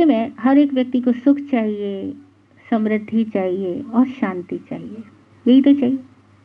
जिंदगी में हर एक व्यक्ति को सुख चाहिए, समृद्धि चाहिए और शांति चाहिए, यही तो चाहिए।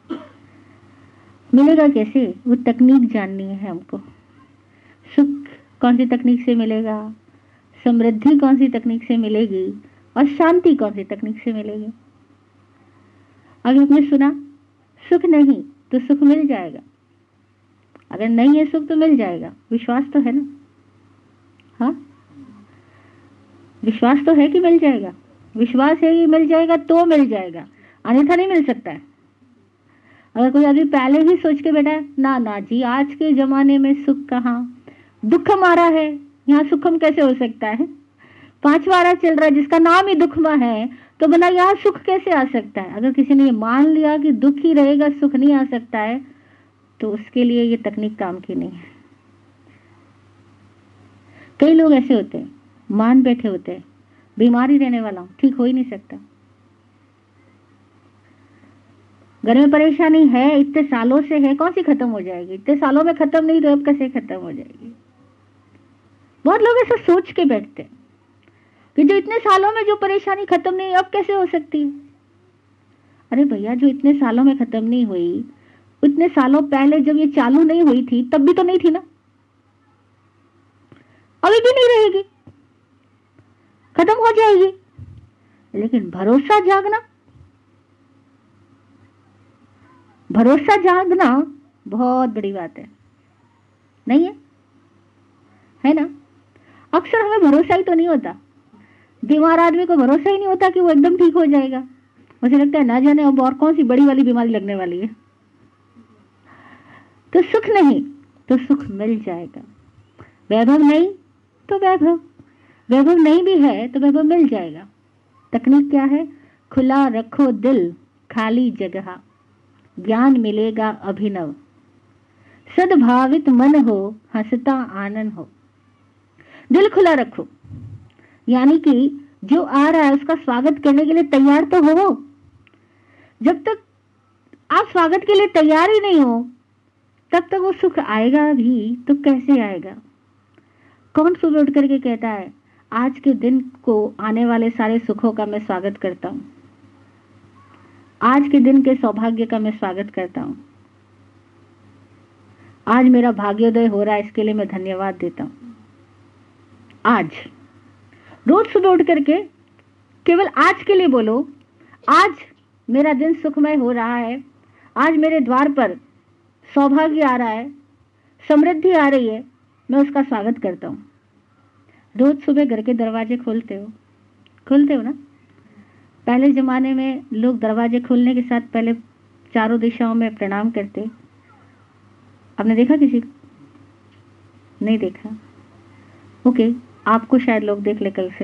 मिलेगा कैसे? वो तकनीक जाननी है हमको। सुख कौन सी तकनीक से मिलेगा, समृद्धि कौन सी तकनीक से मिलेगी और शांति कौन सी तकनीक से मिलेगी। अगर आपने सुना सुख नहीं तो सुख मिल जाएगा, अगर नहीं है सुख तो मिल जाएगा। विश्वास तो है ना? हाँ, विश्वास तो है कि मिल जाएगा। विश्वास है कि मिल जाएगा तो मिल जाएगा, अन्यथा नहीं मिल सकता है। अगर कोई आदमी पहले ही सोच के बैठा है ना ना जी आज के जमाने में सुख कहाँ, दुखम आ रहा है, यहाँ सुखम कैसे हो सकता है, 5 वारा चल रहा है जिसका नाम ही दुखमा है, तो बना यहाँ सुख कैसे आ सकता है। अगर किसी ने ये मान लिया कि दुख ही रहेगा सुख नहीं आ सकता है, तो उसके लिए ये तकनीक काम की नहीं है। कई लोग ऐसे होते हैं, मान बैठे होते हैं बीमारी रहने वाला हूं, ठीक हो ही नहीं सकता। घर में परेशानी है, इतने सालों से है, कौन सी खत्म हो जाएगी? इतने सालों में खत्म नहीं तो अब कैसे खत्म हो जाएगी? बहुत लोग ऐसा सोच के बैठते हैं कि जो इतने सालों में जो परेशानी खत्म नहीं अब कैसे हो सकती है। अरे भैया, जो इतने सालों में खत्म नहीं हुई, इतने सालों पहले जब ये चालू नहीं हुई थी तब भी तो नहीं थी ना, अभी भी नहीं रहेगी, खत्म हो जाएगी। लेकिन भरोसा जागना, भरोसा जागना बहुत बड़ी बात है, नहीं है? है ना? अक्सर हमें भरोसा ही तो नहीं होता, बीमार आदमी को भरोसा ही नहीं होता कि वो एकदम ठीक हो जाएगा। मुझे लगता है ना जाने अब और कौन सी बड़ी वाली बीमारी लगने वाली है। तो सुख नहीं तो सुख मिल जाएगा, वैभव नहीं तो वैभव, वैभव नहीं भी है तो वैभव मिल जाएगा। तकनीक क्या है? खुला रखो दिल, खाली जगह, ज्ञान मिलेगा अभिनव, सद्भावित मन हो, हंसता आनंद हो। दिल खुला रखो, यानी कि जो आ रहा है उसका स्वागत करने के लिए तैयार तो हो। जब तक आप स्वागत के लिए तैयार ही नहीं हो तब तक वो सुख आएगा भी तो कैसे आएगा? कौन सुबह उठ करके कहता है आज के दिन को आने वाले सारे सुखों का मैं स्वागत करता हूं, आज के दिन के सौभाग्य का मैं स्वागत करता हूं, आज मेरा भाग्योदय हो रहा है इसके लिए मैं धन्यवाद देता हूं। आज रोज सुबह उठ करके केवल आज के लिए बोलो, आज मेरा दिन सुखमय हो रहा है, आज मेरे द्वार पर सौभाग्य आ रहा है, समृद्धि आ रही है, मैं उसका स्वागत करता हूं। रोज सुबह घर के दरवाजे खोलते हो ना? पहले जमाने में लोग दरवाजे खोलने के साथ पहले चारों दिशाओं में प्रणाम करते। आपने देखा किसी को? नहीं देखा? ओके, आपको शायद लोग देख ले कल से।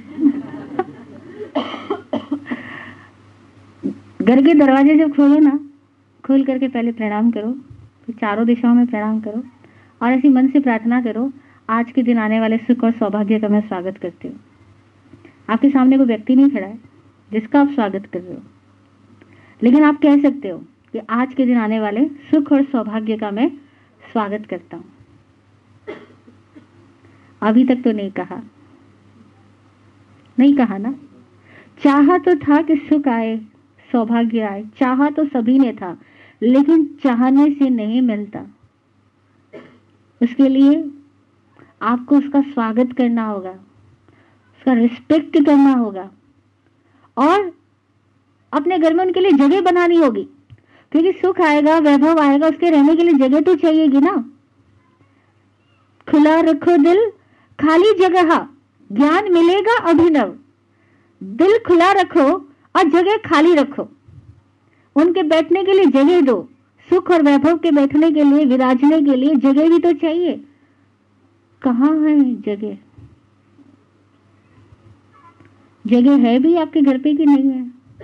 घर के दरवाजे जब खोलो ना, खोल करके पहले प्रणाम करो, फिर चारों दिशाओं में प्रणाम करो और ऐसी मन से प्रार्थना करो आज के दिन आने वाले सुख और सौभाग्य का मैं स्वागत करती हूँ। आपके सामने कोई व्यक्ति नहीं खड़ा है जिसका आप स्वागत कर रहे हो, लेकिन आप कह सकते हो कि आज के दिन आने वाले सुख और सौभाग्य का मैं स्वागत करता हूं। अभी तक तो नहीं कहा ना? चाहा तो था कि सुख आए, सौभाग्य आए, चाहा तो सभी ने था, लेकिन चाहने से नहीं मिलता। उसके लिए आपको उसका स्वागत करना होगा, उसका रिस्पेक्ट करना होगा और अपने घर में उनके लिए जगह बनानी होगी, क्योंकि सुख आएगा, वैभव आएगा, उसके रहने के लिए जगह तो चाहिएगी ना। खुला रखो दिल, खाली जगह, ज्ञान मिलेगा अभिनव। दिल खुला रखो और जगह खाली रखो, उनके बैठने के लिए जगह दो। सुख और वैभव के बैठने के लिए, विराजने के लिए जगह भी तो चाहिए। कहाँ है जगह? जगह है भी आपके घर पे कि नहीं है?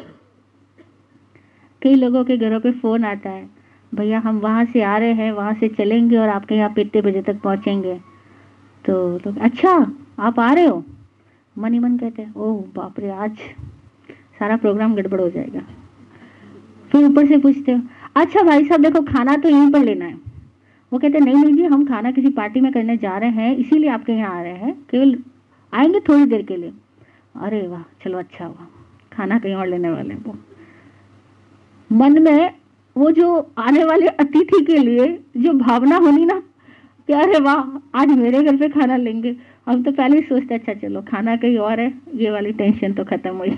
कई लोगों के घरों पे फोन आता है, भैया हम वहां से आ रहे हैं, वहां से चलेंगे और आपके यहाँ पे इतने बजे तक पहुंचेंगे। तो लोग अच्छा आप आ रहे हो? मन ही मन कहते हैं ओह बाप रे, आज सारा प्रोग्राम गड़बड़ हो जाएगा। फिर ऊपर से पूछते हो अच्छा भाई साहब देखो खाना तो यहीं पर लेना है। वो कहते नहीं नहीं जी, हम खाना किसी पार्टी में करने जा रहे हैं, इसीलिए आपके यहाँ आ रहे हैं, केवल आएंगे थोड़ी देर के लिए, अरे वाह चलो अच्छा हुआ, खाना कहीं और लेने वाले हैं। वो मन में वो जो आने वाले अतिथि के लिए जो भावना होनी ना कि अरे वाह आज मेरे घर पे खाना लेंगे, हम तो पहले ही सोचते अच्छा चलो खाना कहीं और है, ये वाली टेंशन तो खत्म हुई।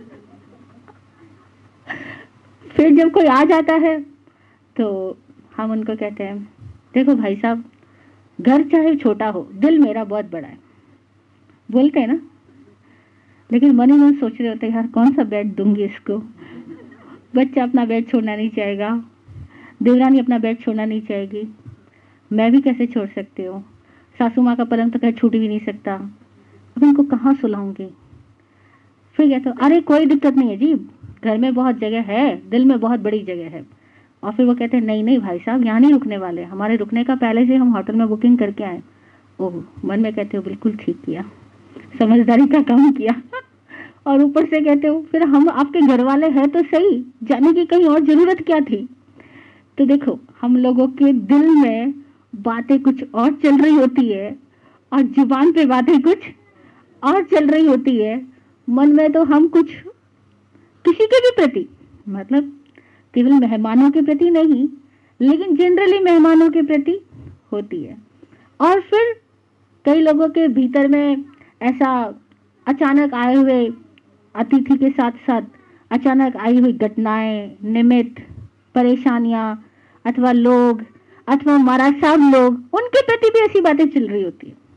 फिर जब कोई आ जाता है तो हम उनको कहते हैं देखो भाई साहब, घर चाहे छोटा हो, दिल मेरा बहुत बड़ा है, बोलते हैं ना, लेकिन मन ही मन सोच रहे होते हैं यार कौन सा बेड दूंगी इसको, बच्चा अपना बेड छोड़ना नहीं चाहेगा, देवरानी अपना बेड छोड़ना नहीं चाहेगी, मैं भी कैसे छोड़ सकती हूँ, सासू माँ का पलंग तो कहीं छूट भी नहीं सकता, अब इनको कहाँ सुलाऊंगी। फिर कहते अरे कोई दिक्कत नहीं है जी, घर में बहुत जगह है, दिल में बहुत बड़ी जगह है। और फिर वो कहते हैं नहीं नहीं भाई साहब यहाँ नहीं रुकने वाले, हमारे रुकने का पहले से हम होटल में बुकिंग करके आए। ओह, मन में कहते हो बिल्कुल ठीक किया, समझदारी का काम किया। और ऊपर से कहते हो फिर हम आपके घर वाले हैं तो सही, जाने की कहीं और जरूरत क्या थी। तो देखो हम लोगों के दिल में बातें कुछ और चल रही होती है और जुबान पे बातें कुछ और चल रही होती है। मन में तो हम कुछ किसी के भी प्रति, मतलब केवल मेहमानों के प्रति नहीं, लेकिन जनरली मेहमानों के प्रति होती है। और फिर कई लोगों के भीतर में ऐसा अचानक आए हुए अतिथि के साथ साथ अचानक आई हुई घटनाएं, निमित्त, परेशानियां अथवा लोग अथवा महाराज साहब लोग, उनके प्रति भी ऐसी बातें चल रही होती है।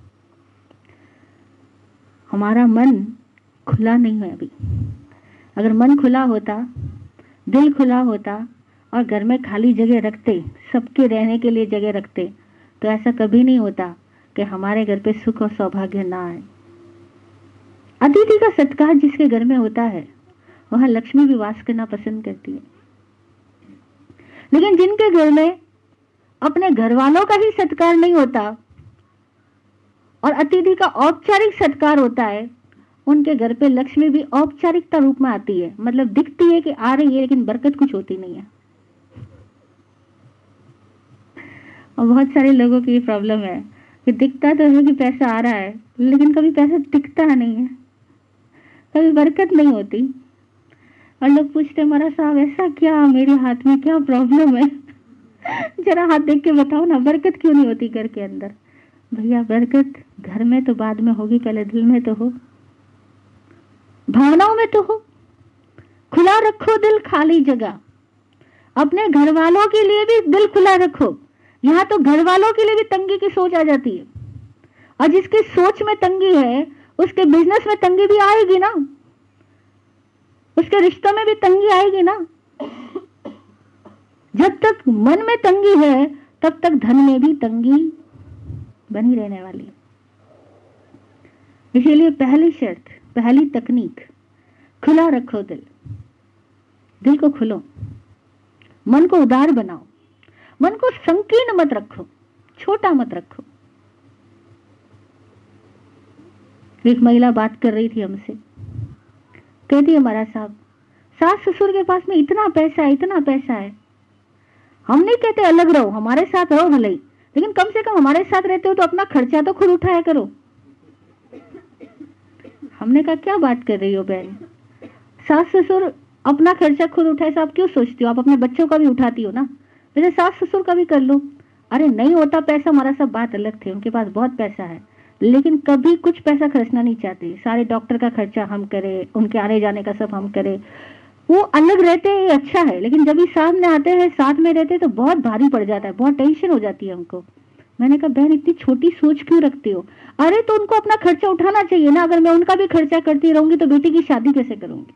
हमारा मन खुला नहीं है अभी। अगर मन खुला होता, दिल खुला होता और घर में खाली जगह रखते, सबके रहने के लिए जगह रखते, तो ऐसा कभी नहीं होता कि हमारे घर पे सुख और सौभाग्य ना आए। अतिथि का सत्कार जिसके घर में होता है वहां लक्ष्मी भी वास करना पसंद करती है। लेकिन जिनके घर में अपने घर वालों का ही सत्कार नहीं होता और अतिथि का औपचारिक सत्कार होता है, उनके घर पे लक्ष्मी भी औपचारिकता रूप में आती है, मतलब दिखती है कि आ रही है लेकिन बरकत कुछ होती नहीं है। और बहुत सारे लोगों की ये प्रॉब्लम है कि दिखता तो है कि पैसा आ रहा है, लेकिन कभी पैसा टिकता नहीं है, कभी बरकत नहीं होती। और लोग पूछते महाराज साहब ऐसा क्या, मेरे हाथ में क्या प्रॉब्लम है, जरा हाथ देख के बताओ ना, बरकत क्यों नहीं होती घर के अंदर। भैया बरकत घर में तो बाद में होगी, पहले दिल में तो हो, भावनाओं में तो हो। खुला रखो दिल खाली जगह, अपने घर वालों के लिए भी दिल खुला रखो। यहाँ तो घर वालों के लिए भी तंगी की सोच आ जाती है, और जिसकी सोच में तंगी है उसके बिजनेस में तंगी भी आएगी ना, उसके रिश्तों में भी तंगी आएगी ना। जब तक मन में तंगी है तब तक धन में भी तंगी बनी रहने वाली है। इसीलिए पहली शर्त, पहली तकनीक, खुला रखो दिल। दिल को खुलो, मन को उदार बनाओ, मन को संकीर्ण मत रखो, छोटा मत रखो। एक महिला बात कर रही थी हमसे, कहती है महाराज साहब सास ससुर के पास में इतना पैसा है, इतना पैसा है, हम नहीं कहते अलग रहो, हमारे साथ रहो भले ही, लेकिन कम से कम हमारे साथ रहते हो तो अपना खर्चा तो खुद उठाया करो। हमने कहा क्या बात कर रही हो बहन, सास ससुर अपना खर्चा खुद उठाए, आप क्यों सोचती हो, आप अपने बच्चों का भी उठाती हो ना, वैसे सास ससुर का भी कर लो। अरे नहीं होता पैसा, हमारा सब बात अलग थी, उनके पास बहुत पैसा है, लेकिन कभी कुछ पैसा खर्चना नहीं चाहते, सारे डॉक्टर का खर्चा हम करें, उनके आने जाने का सब हम करें। वो अलग रहते हैं अच्छा है, लेकिन जब भी सामने आते हैं, साथ में रहते हैं तो बहुत भारी पड़ जाता है, बहुत टेंशन हो जाती है हमको। मैंने कहा बहन इतनी छोटी सोच क्यों रखती हो, अरे तो उनको अपना खर्चा उठाना चाहिए ना, अगर मैं उनका भी खर्चा करती रहूंगी तो बेटी की शादी कैसे करूंगी।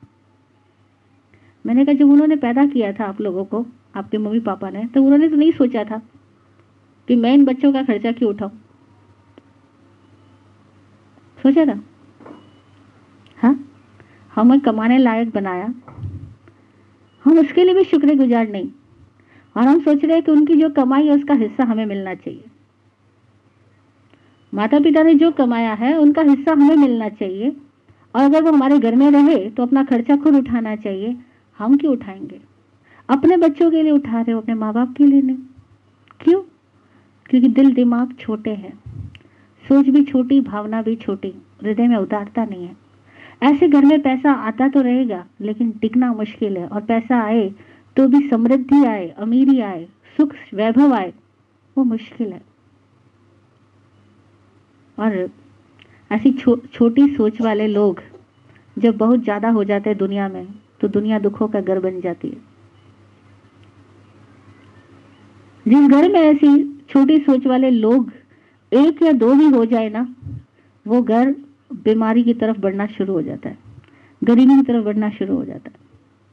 मैंने कहा जब उन्होंने पैदा किया था आप लोगों को, आपके मम्मी पापा ने, तो उन्होंने तो नहीं सोचा था कि मैं इन बच्चों का खर्चा क्यों उठाऊं, सोचा था? हाँ, हमें कमाने लायक बनाया, हम उसके लिए भी शुक्रगुजार नहीं, और हम सोच रहे हैं कि उनकी जो कमाई है उसका हिस्सा हमें मिलना चाहिए। माता पिता ने जो कमाया है उनका हिस्सा हमें मिलना चाहिए, और अगर वो हमारे घर में रहे तो अपना खर्चा खुद उठाना चाहिए। हम क्यों उठाएंगे? अपने बच्चों के लिए उठा रहे हो, अपने माँ बाप के लिए नहीं। क्यों? क्योंकि दिल दिमाग छोटे हैं, सोच भी छोटी, भावना भी छोटी, हृदय में उदारता नहीं है। ऐसे घर में पैसा आता तो रहेगा लेकिन टिकना मुश्किल है, और पैसा आए तो भी समृद्धि आए, अमीरी आए, सुख वैभव आए, वो मुश्किल है। और ऐसी छोटी सोच वाले लोग जब बहुत ज्यादा हो जाते हैं दुनिया में, तो दुनिया दुखों का घर बन जाती है। जिस घर में ऐसी छोटी सोच वाले लोग एक या दो भी हो जाए ना, वो घर बीमारी की तरफ बढ़ना शुरू हो जाता है, गरीबी की तरफ बढ़ना शुरू हो जाता है।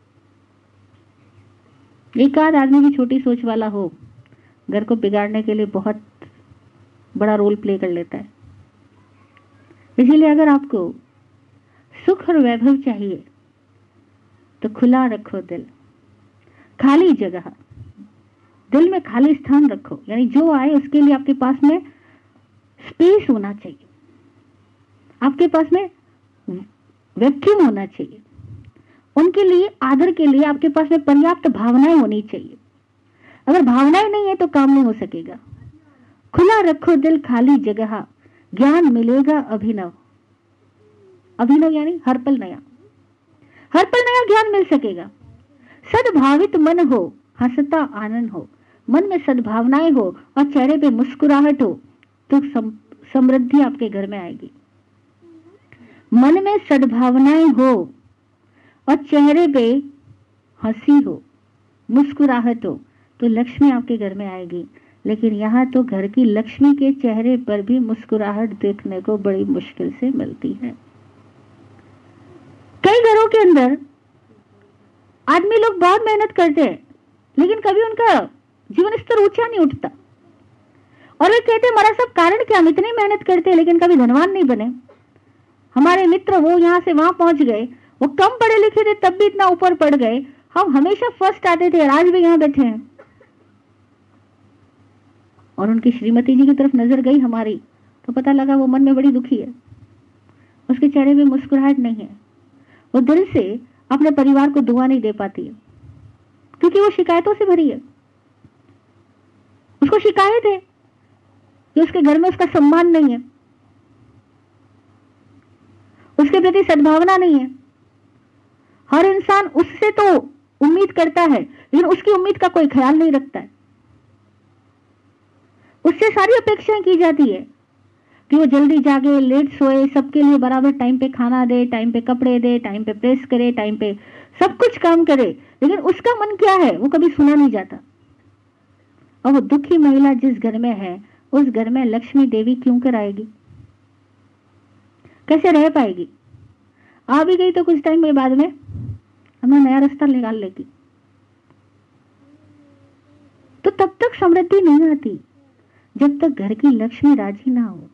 एक आध आदमी भी छोटी सोच वाला हो, घर को बिगाड़ने के लिए बहुत बड़ा रोल प्ले कर लेता है। इसीलिए अगर आपको सुख और वैभव चाहिए तो खुला रखो दिल, खाली जगह, दिल में खाली स्थान रखो। यानी जो आए उसके लिए आपके पास में स्पेस होना चाहिए, आपके पास में वैक्यूम होना चाहिए, उनके लिए आदर के लिए आपके पास में पर्याप्त भावनाएं होनी चाहिए। अगर भावनाएं नहीं है तो काम नहीं हो सकेगा। खुला रखो दिल, खाली जगह, ज्ञान मिलेगा अभिनव। अभिनव यानी हर पल नया, हर पल नया ज्ञान मिल सकेगा। सद्भावित मन हो, हंसता आनंद हो, मन में सद्भावनाएं हो और चेहरे पे मुस्कुराहट हो, तो समृद्धि आपके घर में आएगी। मन में सद्भावनाएं हो और चेहरे पे हंसी हो, मुस्कुराहट हो, तो लक्ष्मी आपके घर में आएगी। लेकिन यहाँ तो घर की लक्ष्मी के चेहरे पर भी मुस्कुराहट देखने को बड़ी मुश्किल से मिलती है। कई घरों के अंदर आदमी लोग बहुत मेहनत करते हैं लेकिन कभी उनका जीवन स्तर ऊंचा नहीं उठता, और वे कहते हैं हमारा सब कारण क्या, हम इतनी मेहनत करते हैं लेकिन कभी धनवान नहीं बने। हमारे मित्र वो यहां से वहां पहुंच गए, वो कम पढ़े लिखे थे तब भी इतना ऊपर पढ़ गए, हम हमेशा फर्स्ट आते थे, आज भी यहां बैठे हैं। और उनकी श्रीमती जी की तरफ नजर गई हमारी, तो पता लगा वो मन में बड़ी दुखी है, उसके चेहरे पे मुस्कुराहट नहीं है, वो दिल से अपने परिवार को दुआ नहीं दे पाती है, क्योंकि वो शिकायतों से भरी है। उसको शिकायत है कि उसके घर में उसका सम्मान नहीं है, उसके प्रति सद्भावना नहीं है। हर इंसान उससे तो उम्मीद करता है लेकिन उसकी उम्मीद का कोई ख्याल नहीं रखता है। उससे सारी अपेक्षाएं की जाती है कि वो जल्दी जागे, लेट सोए, सबके लिए बराबर टाइम पे खाना दे, टाइम पे कपड़े दे, टाइम पे प्रेस करे, टाइम पे सब कुछ काम करे, लेकिन उसका मन क्या है वो कभी सुना नहीं जाता। और वो दुखी महिला जिस घर में है, उस घर में लक्ष्मी देवी क्यों कर आएगी, कैसे रह पाएगी? आ भी गई तो कुछ टाइम के बाद में हमें नया रास्ता निकाल लेगी। तो तब तक समृद्धि नहीं आती जब तक घर की लक्ष्मी राजी ना हो।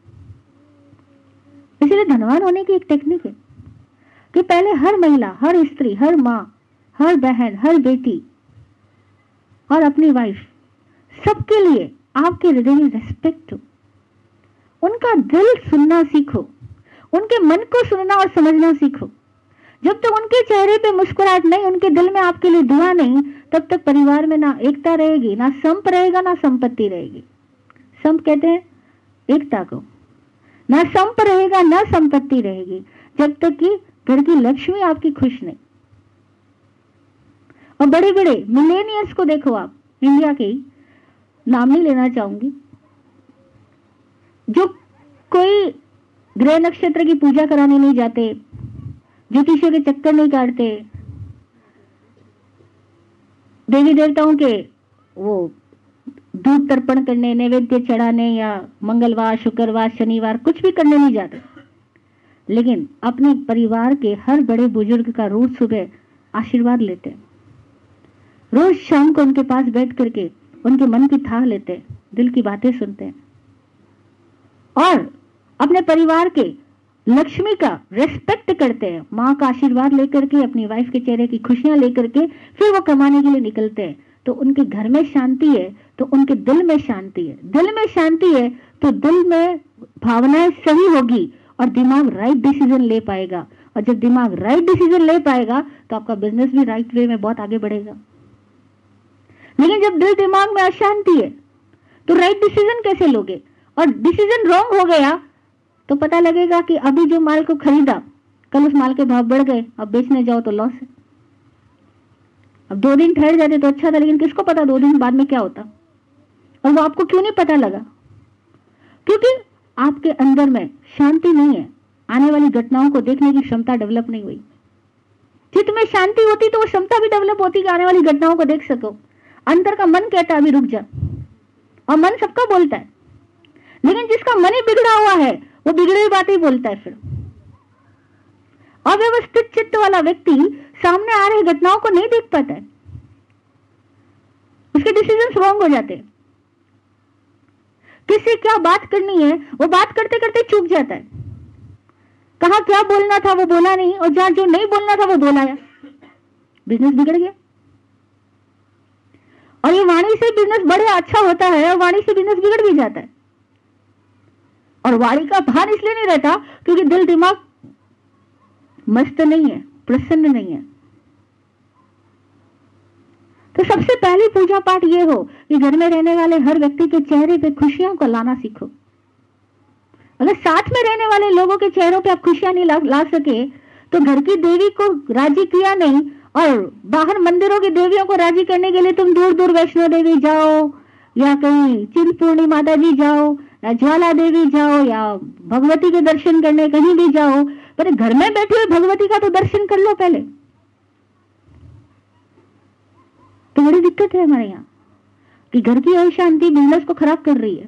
इसलिए धनवान होने की एक टेक्निक है कि पहले हर महिला, हर स्त्री, हर माँ, हर बहन, हर बेटी और अपनी वाइफ, सबके लिए आपके हृदय में रेस्पेक्ट हो, उनका दिल सुनना सीखो, उनके मन को सुनना और समझना सीखो। जब तक उनके चेहरे पे मुस्कुराहट नहीं, उनके दिल में आपके लिए दुआ नहीं, तब तक परिवार में ना एकता रहेगी, ना संप रहेगा, ना संपत्ति रहेगी। संप कहते हैं एकता को, ना संप रहेगा ना संपत्ति रहेगी जब तक कि घर की लक्ष्मी आपकी खुश नहीं। और बड़े बड़े मिलेनियर्स को देखो आप, इंडिया के, नाम नहीं लेना चाहूंगी, जो कोई ग्रह नक्षत्र की पूजा कराने नहीं जाते, ज्योतिषियों के चक्कर नहीं काटते, देवी देवताओं के वो दूध तर्पण करने, नैवेद्य चढ़ाने या मंगलवार, शुक्रवार, शनिवार कुछ भी करने नहीं जाते, लेकिन अपने परिवार के हर बड़े बुजुर्ग का रोज सुबह आशीर्वाद लेते हैं, रोज शाम को उनके पास बैठ करके उनके मन की थाह लेते हैं, दिल की बातें सुनते हैं, और अपने परिवार के लक्ष्मी का रेस्पेक्ट करते हैं। माँ का आशीर्वाद लेकर के, अपनी वाइफ के चेहरे की खुशियां लेकर के फिर वो कमाने के लिए निकलते हैं। तो उनके घर में शांति है तो उनके दिल में शांति है, दिल में शांति है तो दिल में भावनाएं सही होगी और दिमाग राइट डिसीजन ले पाएगा, और जब दिमाग राइट डिसीजन ले पाएगा तो आपका बिजनेस भी राइट वे में बहुत आगे बढ़ेगा। लेकिन जब दिल दिमाग में अशांति है तो राइट डिसीजन कैसे लोगे? और डिसीजन रॉन्ग हो गया तो पता लगेगा कि अभी जो माल को खरीदा कल उस माल के भाव बढ़ गए, अब बेचने जाओ तो लॉस है। अब 2 दिन ठहर जाते तो अच्छा था, लेकिन किसको पता 2 दिन बाद में क्या होता। और वो आपको क्यों नहीं पता लगा? क्योंकि आपके अंदर में शांति नहीं है, आने वाली घटनाओं को देखने की क्षमता डेवलप नहीं हुई। चित्त में शांति होती तो वो क्षमता भी डेवलप होती कि आने वाली घटनाओं को देख सको। अंदर का मन कहता है अभी रुक जा, और मन सबका बोलता है, लेकिन जिसका मन ही बिगड़ा हुआ है वो बिगड़ी बातें ही बोलता है। फिर अव्यवस्थित चित्त वाला व्यक्ति सामने आ रही घटनाओं को नहीं देख पाता है, उसके डिसीजंस रॉन्ग हो जाते हैं। किसी क्या बात करनी है वो बात करते करते चूक जाता है, कहां क्या बोलना था वो बोला नहीं, और जहां जो नहीं बोलना था वो बोलाया, बिजनेस बिगड़ गया। और ये वाणी से बिजनेस बड़े अच्छा होता है और वाणी से बिजनेस बिगड़ भी जाता है। और वाणी का भान इसलिए नहीं रहता क्योंकि दिल दिमाग मस्त नहीं है, प्रसन्न नहीं है। तो सबसे पहली पूजा पाठ ये हो कि घर में रहने वाले हर व्यक्ति के चेहरे पे खुशियों को लाना सीखो। अगर साथ में रहने वाले लोगों के चेहरों पे आप खुशियां नहीं ला सके तो घर की देवी को राजी किया नहीं, और बाहर मंदिरों की देवियों को राजी करने के लिए तुम दूर दूर वैष्णो देवी जाओ, या कहीं चिंतपूर्णी माता जी जाओ, या ज्वाला देवी जाओ, या भगवती के दर्शन करने कहीं भी जाओ, पर घर में बैठे हुए भगवती का तो दर्शन कर लो पहले। तो बड़ी दिक्कत है हमारे यहाँ कि घर की अशांति बिजनेस को खराब कर रही है।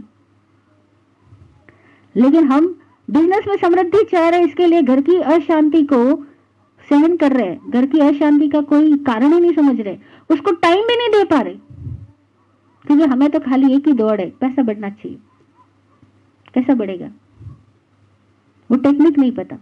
लेकिन हम बिजनेस में समृद्धि चाह रहे हैं, इसके लिए घर की अशांति को सहन कर रहे हैं, घर की अशांति का कोई कारण ही नहीं समझ रहे, उसको टाइम भी नहीं दे पा रहे, क्योंकि हमें तो खाली एक ही दौड़ है, पैसा बढ़ना चाहिए। कैसा बढ़ेगा? वो टेक्निक नहीं पता।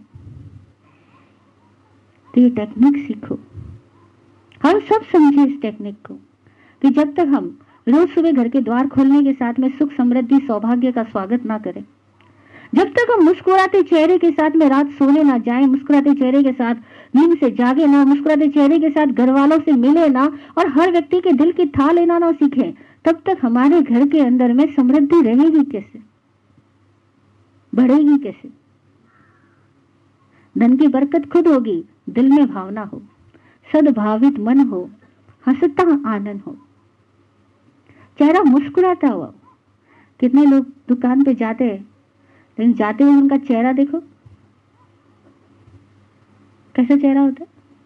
तो ये टेक्निक सीखो, हम सब समझे इस टेक्निक को कि जब तक हम रोज सुबह घर के द्वार खोलने के साथ में सुख समृद्धि सौभाग्य का स्वागत ना करें, जब तक हम मुस्कुराते चेहरे के साथ में रात सोने ना जाएं, मुस्कुराते चेहरे के साथ नींद से जागे ना, मुस्कुराते चेहरे के साथ घर वालों से मिले ना, और हर व्यक्ति के दिल की था लेना ना सीखें, तब तक हमारे घर के अंदर में समृद्धि रहेगी कैसे, बढ़ेगी कैसे? धन की बरकत खुद होगी, दिल में भावना हो, सद्भावित मन हो, हंसता आनंद हो, चेहरा मुस्कुराता हुआ। कितने लोग दुकान पे जाते हैं, लेकिन जाते हुए उनका चेहरा देखो कैसा चेहरा होता है,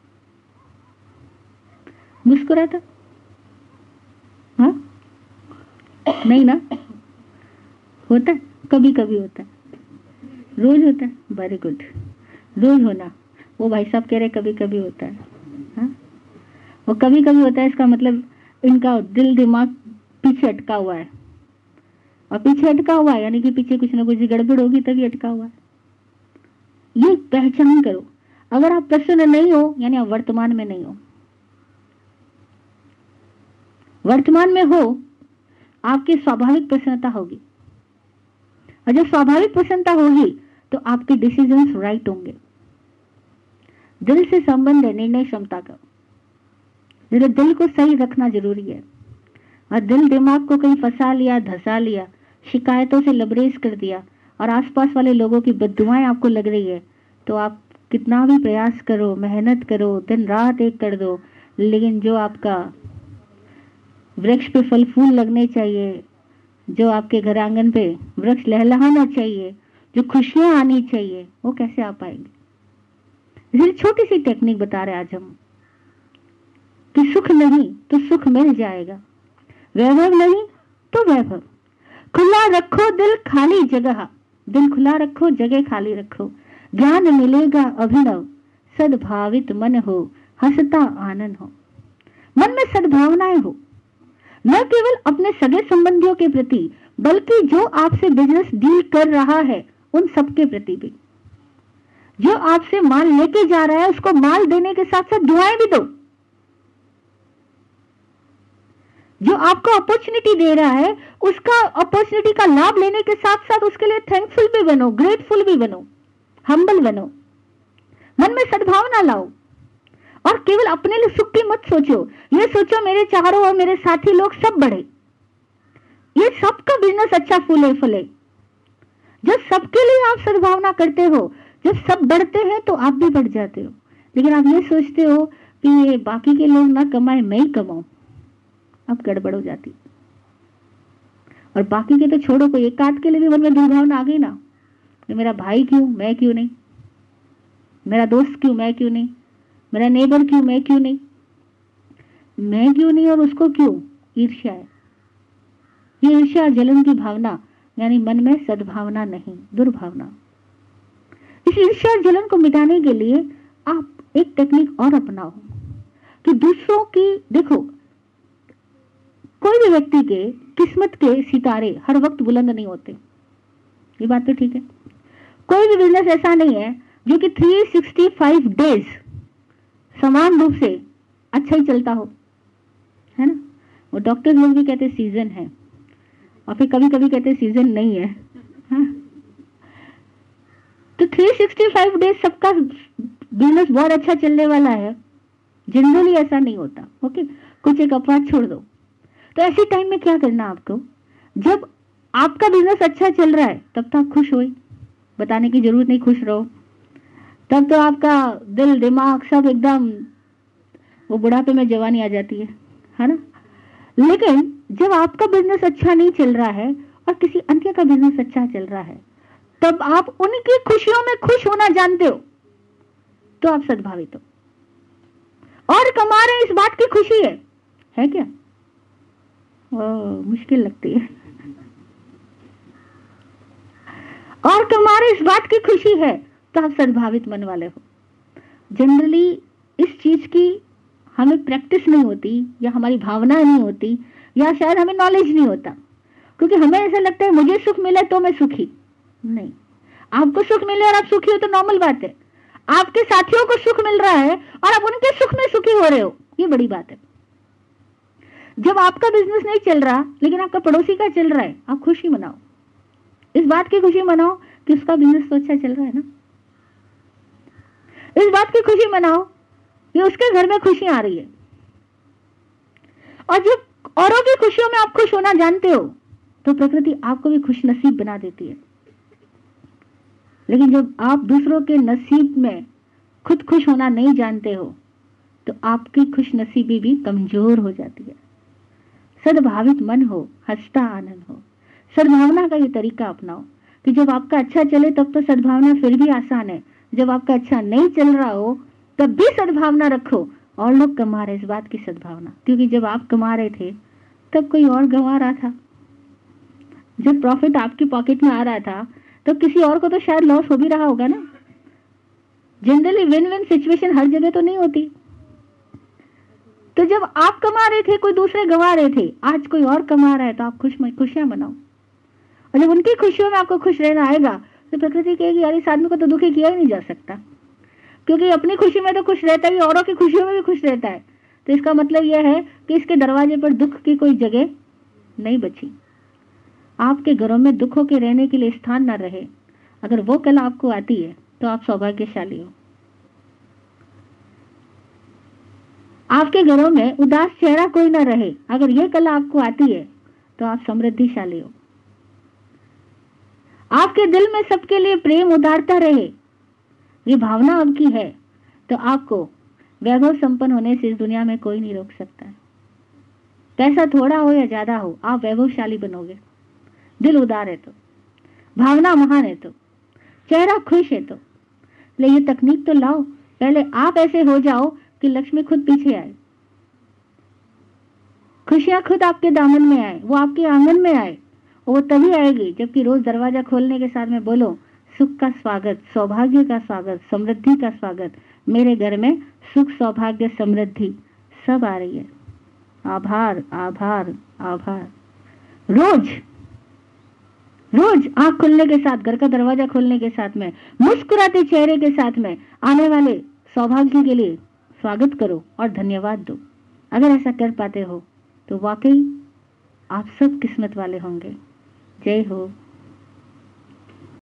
मुस्कुराता? हाँ नहीं ना, होता है, कभी कभी होता है, रोज होता है? वेरी गुड, रोज होना। वो भाई साहब कह रहे कभी कभी होता है। हाँ, वो कभी कभी होता है, इसका मतलब इनका दिल दिमाग पीछे अटका हुआ है, और पीछे अटका हुआ है यानी कि पीछे कुछ ना कुछ गड़बड़ होगी तभी अटका हुआ है। ये पहचान करो। अगर आप प्रसन्न नहीं हो यानी आप वर्तमान में नहीं हो। वर्तमान में हो आपकी स्वाभाविक प्रसन्नता होगी, और जब स्वाभाविक प्रसन्नता होगी तो आपके डिसीजंस राइट होंगे। दिल से संबंध है निर्णय क्षमता का, जरा दिल को सही रखना जरूरी है। और दिल दिमाग को कहीं फंसा लिया, धसा लिया, शिकायतों से लबरेज कर दिया, और आसपास वाले लोगों की बद्दुआएं आपको लग रही है, तो आप कितना भी प्रयास करो, मेहनत करो, दिन रात एक कर दो, लेकिन जो आपका वृक्ष पे फल फूल लगने चाहिए, जो आपके घर आंगन पे वृक्ष लहलहाना चाहिए, जो खुशियां आनी चाहिए, वो कैसे आ पाएंगे? इसलिए छोटी सी टेक्निक बता रहे आज हम कि सुख नहीं तो सुख मिल जाएगा, वैभव नहीं तो वैभव। खुला रखो दिल खाली जगह, दिल खुला रखो जगह खाली रखो, ज्ञान मिलेगा अभिनव, सद्भावित मन हो, हंसता आनंद हो। मन में सद्भावनाएं हो, न केवल अपने सगे संबंधियों के प्रति बल्कि जो आपसे बिजनेस डील कर रहा है उन सबके प्रति भी। जो आपसे माल लेके जा रहा है उसको माल देने के साथ साथ दुआएं भी दो। जो आपको अपॉर्चुनिटी दे रहा है उसका अपॉर्चुनिटी का लाभ लेने के साथ साथ उसके लिए थैंकफुल भी बनो, ग्रेटफुल भी बनो, हम्बल बनो। मन में सद्भावना लाओ, और केवल अपने लिए सुख की मत सोचो, ये सोचो मेरे चारों और मेरे साथी लोग सब बढ़े, ये सबका बिजनेस अच्छा फूले फले। जब सबके लिए आप सद्भावना करते हो, जब सब बढ़ते हैं तो आप भी बढ़ जाते हो। लेकिन आप ये सोचते हो कि ये बाकी के लोग ना कमाए, मैं ही कमाऊं, अब गड़बड़ हो जाती। और बाकी के तो छोड़ो, कोई एक आध के लिए भी मन में दुर्भावना आ गई ना, मेरा भाई क्यों, मैं क्यों नहीं, मेरा दोस्त क्यों, मैं क्यों नहीं, मेरा नेबर क्यों, मैं क्यों नहीं, मैं क्यों नहीं और उसको क्यों, ईर्ष्या है। ये ईर्ष्या जलन की भावना, यानी मन में सद्भावना नहीं, दुर्भावना। इस ईर्ष्या और जलन को मिटाने के लिए आप एक टेक्निक और अपनाओ कि दूसरों की, देखो कोई भी व्यक्ति के किस्मत के सितारे हर वक्त बुलंद नहीं होते, ये बात तो ठीक है। कोई भी बिजनेस ऐसा नहीं है जो कि 365 डेज समान रूप से अच्छा ही चलता हो, है ना। वो डॉक्टर्स लोग भी कहते सीजन है, और फिर कभी कभी कहते सीजन नहीं है, हाँ? तो 365 डेज सबका बिजनेस बहुत अच्छा चलने वाला है, जनरली ऐसा नहीं होता। ओके, कुछ एक अपवाद छोड़ दो। तो ऐसे टाइम में क्या करना आपको, जब आपका बिजनेस अच्छा चल रहा है तब तो आप खुश हो, बताने की जरूरत नहीं, खुश रहो। तब तो आपका दिल दिमाग सब एकदम, वो बुढ़ापे में जवानी आ जाती है ना। लेकिन जब आपका बिजनेस अच्छा नहीं चल रहा है और किसी अन्य का बिजनेस अच्छा चल रहा है, तब आप उनकी खुशियों में खुश होना जानते हो, तो आप सद्भावित हो। और कमा रहे इस बात की खुशी है क्या? मुश्किल लगती है। और कमा रहे इस बात की खुशी है तो आप सद्भावित मन वाले हो। जनरली इस चीज की हमें प्रैक्टिस नहीं होती, या हमारी भावना नहीं होती, या शायद हमें नॉलेज नहीं होता, क्योंकि हमें ऐसा लगता है मुझे सुख मिले तो मैं सुखी। नहीं, आपको सुख मिले और आप सुखी हो तो नॉर्मल बात है। आपके साथियों को सुख मिल रहा है और आप उनके सुख में सुखी हो रहे हो, ये बड़ी बात है। जब आपका बिजनेस नहीं चल रहा लेकिन आपका पड़ोसी का चल रहा है, आप खुशी मनाओ, इस बात की खुशी मनाओ कि उसका बिजनेस तो अच्छा चल रहा है ना। इस बात की खुशी मनाओ कि उसके घर में खुशी आ रही है। और जब औरों की खुशियों में आप खुश होना जानते हो तो प्रकृति आपको भी खुश नसीब बना देती है। लेकिन जब आप दूसरों के नसीब में खुद खुश होना नहीं जानते हो तो आपकी खुश नसीबी भी कमजोर हो जाती है। सद्भावित मन हो, हंसता आनंद हो। सद्भावना का ये तरीका अपनाओ कि जब आपका अच्छा चले तब तो सद्भावना फिर भी आसान है, जब आपका अच्छा नहीं चल रहा हो तब भी सद्भावना रखो। और लोग कमा रहे इस बात की सद्भावना, क्योंकि जब आप कमा रहे थे तब कोई और गंवा रहा था। जब प्रॉफिट आपकी पॉकेट में आ रहा था तो किसी और को तो शायद लॉस हो भी रहा होगा ना। जनरली विन विन सिचुएशन हर जगह तो नहीं होती। तो जब आप कमा रहे थे कोई दूसरे गंवा रहे थे, आज कोई और कमा रहा है तो आप खुशियां मनाओ। और जब उनकी खुशियों में आपको खुश रहना आएगा तो प्रकृति कहेगी यार इस आदमी को तो दुखी किया ही नहीं जा सकता, क्योंकि अपनी खुशी में तो खुश रहता है, औरों की खुशियों में भी खुश रहता है। तो इसका मतलब यह है कि इसके दरवाजे पर दुख की कोई जगह नहीं बची। आपके घरों में दुखों के रहने के लिए स्थान न रहे। अगर वो कला आपको आती है तो आप सौभाग्यशाली हो। आपके घरों में उदास चेहरा कोई ना रहे, अगर यह कला आपको आती है तो आप समृद्धिशाली हो। आपके दिल में सबके लिए प्रेम उदारता रहे, ये भावना आपकी है तो आपको वैभव संपन्न होने से इस दुनिया में कोई नहीं रोक सकता है। पैसा थोड़ा हो या ज्यादा हो, आप वैभवशाली बनोगे। दिल उदार है तो, भावना महान है तो, चेहरा खुश है तो। ले ये तकनीक तो लाओ, पहले आप ऐसे हो जाओ कि लक्ष्मी खुद पीछे आए, खुशियां खुद आपके दामन में आए, वो आपके आंगन में आए। वो तभी आएगी जबकि रोज दरवाजा खोलने के साथ में बोलो सुख का स्वागत, सौभाग्य का स्वागत, समृद्धि का स्वागत। मेरे घर में सुख सौभाग्य समृद्धि सब आ रही है। आभार आभार आभार। रोज रोज आंख खुलने के साथ, घर का दरवाजा खोलने के साथ में, मुस्कुराते चेहरे के साथ में आने वाले सौभाग्य के लिए स्वागत करो और धन्यवाद दो। अगर ऐसा कर पाते हो तो वाकई आप सब किस्मत वाले होंगे। जय हो।